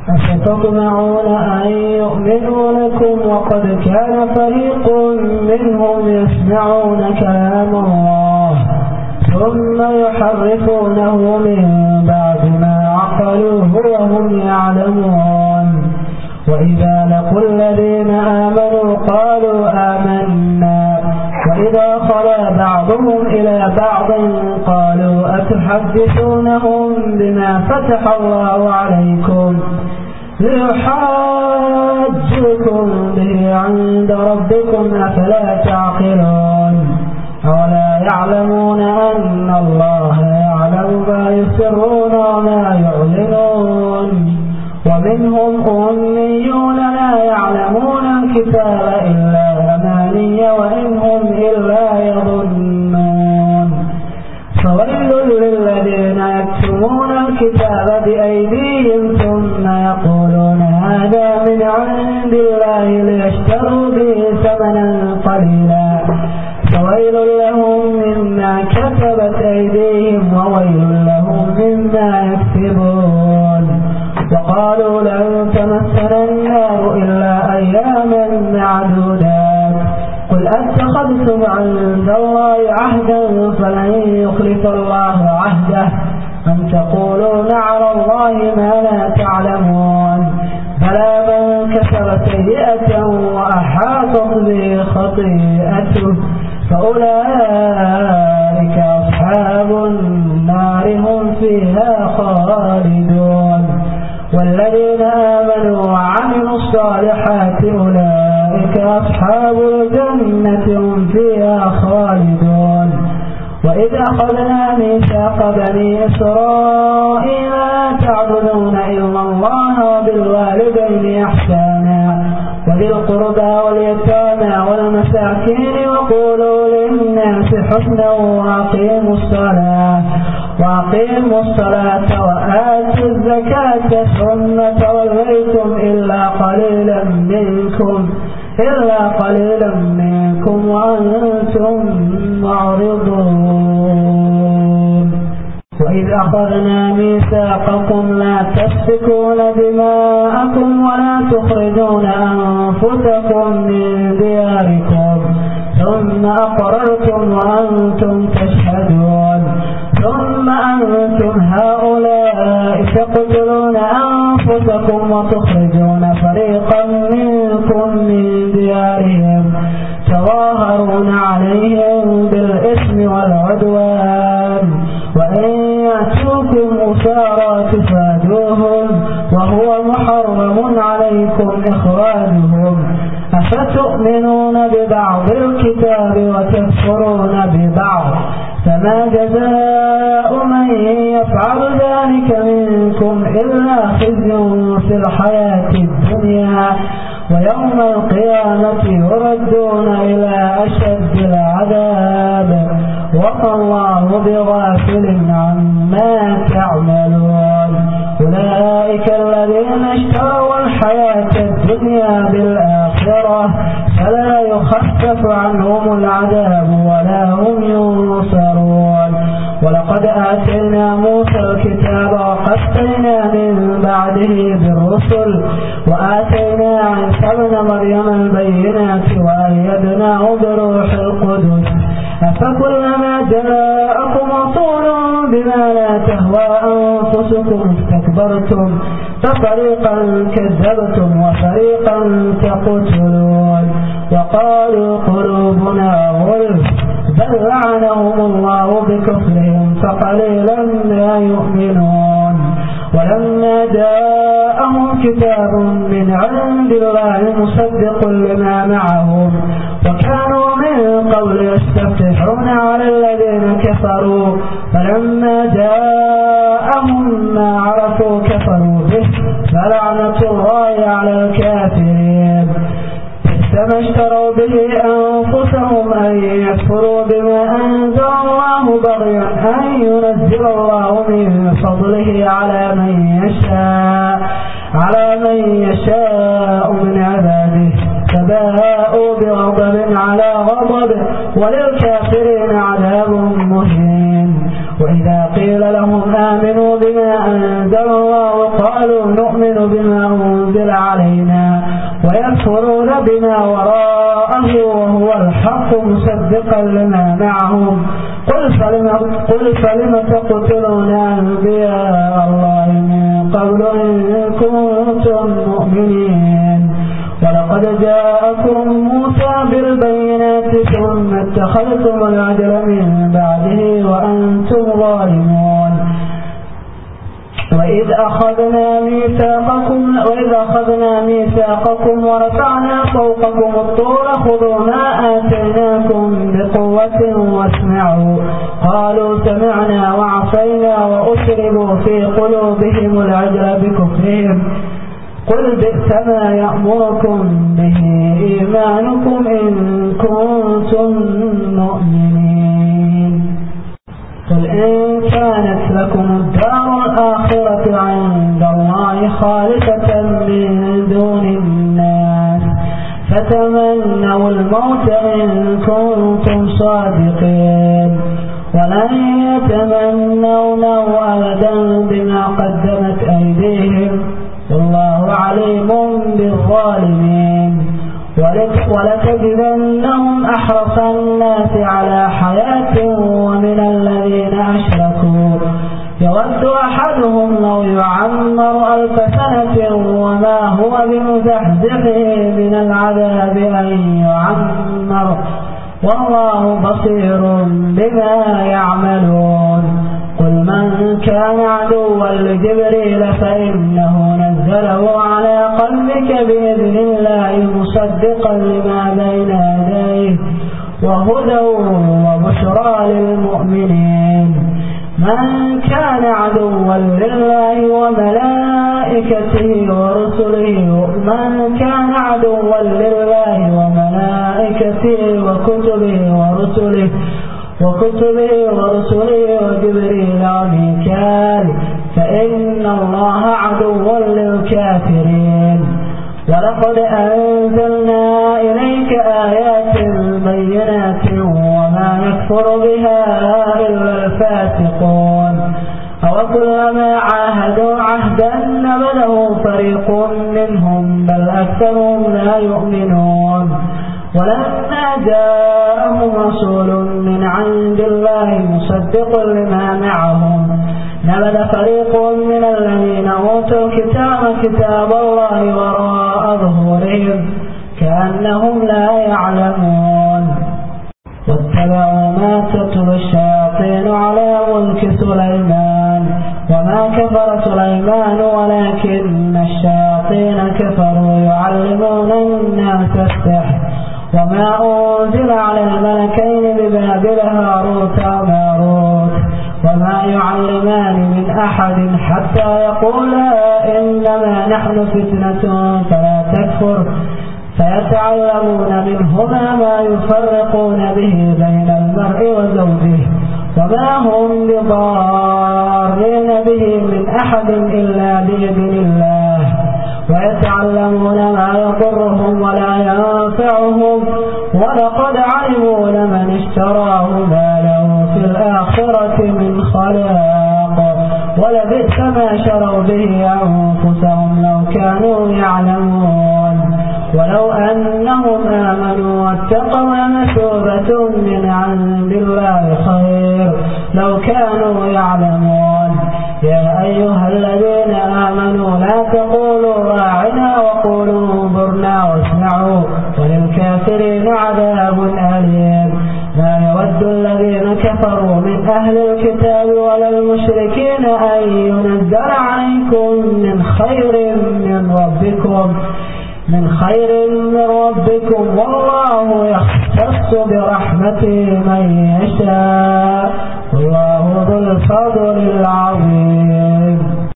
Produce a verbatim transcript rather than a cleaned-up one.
أفتطمعون أن يؤمنوا لكم وقد كان فريق منهم يسمعون كلام الله ثم يحرفونه من بعد ما عقلوه وهم يعلمون. وإذا لقوا الذين آمنوا قالوا آمنا وإذا خلا بعضهم إلى بعض قالوا أتحدثونهم بما فتح الله عليكم ليحاجوكم به عند ربكم أفلا تعقلون. أولا يعلمون أن الله يعلم ما يسرون وما يعلنون. ومنهم أميون لا يعلمون الكتاب إلا أماني وإن هم إلا يظنون. فويل للذين يكتمون الكتاب بأيديهم ثم يقولون هذا من عند الله ليشتروا به ثمنا قليلا فويل لهم مما كتبت أيديهم وويل لهم مما يكسبون. وقالوا لن تمسنا النار إلا أياما معدودات قل أتخذتم عند الله عهدا فلن يخلف الله عهده أم تقولون على الله ما لا تعلمون. بلى من كسب سيئة وأحاطت به خطيئته فأولئك أصحاب النار هم فيها خالدون. والذين آمنوا وعملوا الصالحات أولئك أصحاب الجنة هم فيها خالدون. وإذ أخذنا ميثاق بني إسرائيل لا تعبدون إلا الله وبالوالدين إحسانا وذي القربى واليتامى والمساكين وقولوا للناس حسنا وأقيموا الصلاة وأقيموا الصلاة وآتوا الزكاة ثم توليتم إلا قليلا منكم إلا قليلا منكم وأنتم معرضون. وإذ أخذنا ميثاقكم لا تسفكون دماءكم ولا تخرجون أنفسكم من دياركم ثم أقررتم وأنتم تشهدون ثم أنتم هؤلاء تقتلون أنفسكم وتخرجون فريقا منكم من ديارهم تظاهرون عليهم بالإثم والعدوان وإن يأتوكم أسارى تفادوهم وهو محرم عليكم إخراجهم أفتؤمنون ببعض الكتاب وتكفرون ببعض فما جزاء من يفعل ذلك منكم إلا خزي في الحياة الدنيا ويوم القيامة يردون إلى أشد العذاب وما الله بغافل عما تعملون. أولئك الذين اشتروا الحياة الدنيا بالآخرة فلا يخفف عنهم العذاب ولا هم ينصرون. ولقد آتينا موسى الكتاب وقفينا من بعده بالرسل وآتينا عيسى ابن مريم البينات وأيدناه بروح القدس أفكلما جاءكم رسول بما لا تهوى أنفسكم استكبرتم ففريقا كذبتم وفريقا تقتلون. وقالوا قلوبنا غلف بل لعنهم الله بكفرهم فقليلا ما يؤمنون. ولما جاءهم كتاب من عند الله مصدق لما معهم وكانوا من قبل يستفتحون على الذين كفروا فلما جاءهم ما عرفوا كفروا به فلعنة الله على الكافرين. كما اشتروا به أنفسهم أن يكفروا بما أنزل الله بغيا أن ينزل الله من فضله على من يشاء على من يشاء من عباده فباءوا بغضب على غضب وللكافرين عذاب مهين. وإذا قيل لهم آمنوا بما أنزل الله قالوا نؤمن نؤمن بما أنزل علينا ويكفرون بما وراءه وهو الحق مصدقا لما معهم قل فلم, قل فلم تقتلون أنبياء الله من قبل إن كنتم مؤمنين ولقد جاءكم موسى بالبينات ثم اتخذتم العجل من بعده وأنتم ظالمون وإذ أخذنا ميثاقكم وإذ أخذنا ميثاقكم ورفعنا فوقكم الطور خذوا ما آتيناكم بقوة واسمعوا قالوا سمعنا وعصينا وأشربوا في قلوبهم العجل بكفرهم قل بئس ما يأمركم به إيمانكم إن كنتم مؤمنين قل إن كانت لكم الدار الآخرة عند الله خالصة من دون الناس فتمنوا الموت إن كنتم صادقين ولن يتمنونه أبدا بما قدمت أيديهم والله عليم بالظالمين ولتجدنهم أحرص الناس على حياة ومن الذين أشركوا يود أحدهم لو يعمر ألف سنة وما هو بمزحزحه من العذاب أن يعمر والله بصير بما يعملون قل من كان عدوا لجبريل فإنه نزله على قلبك بإذن الله مصدقا لما بين يديه وهدى وبشرى للمؤمنين من كان عدوا لله وملائكته ورسله من كان عدوا لله وملائكته وكتبه ورسله وكتبه ورسله وجبريل وميكال فإن الله عدو للكافرين ولقد أنزلنا إليك آيات بينات وما يكفر بها إلا الفاسقون أوكلما عاهدوا عهدا نبذه فريق منهم بل أكثرهم لا يؤمنون ولما جاءهم رسول من عند الله مصدق لما معهم نبذ فريق من الذين أوتوا الكتاب كتاب الله وراء ظهورهم كأنهم لا يعلمون واتبعوا ما تتلو الشياطين على ملك سليمان وما كفر سليمان ولكن الشياطين كفروا يعلمون الناس السحر وما أنزل على الملكين ببابل هاروت وماروت وما يعلمان من أحد حتى يقولا إنما نحن فتنة فلا تكفر فيتعلمون منهما ما يفرقون به بين المرء وزوجه وما هم بضارين به من أحد إلا بإذن الله ويتعلمون ما يضرهم ولا ينفعهم ولقد علموا لمن اشتراه ما له في الآخرة من خلاق ولبئس ما شروا به أنفسهم لو كانوا يعلمون ولو أنهم آمنوا واتقوا لمثوبة من عند الله خير لو كانوا يعلمون يا أيها الذين آمنوا لا تقولوا راعنا وقولوا انظرنا واسمعوا وللكافرين عذاب أليم لا يود الذين كفروا من أهل الكتاب ولا المشركين أن ينزل عليكم من خير من ربكم من خير من ربكم والله يختص برحمته من يشاء والله ذو الفضل العظيم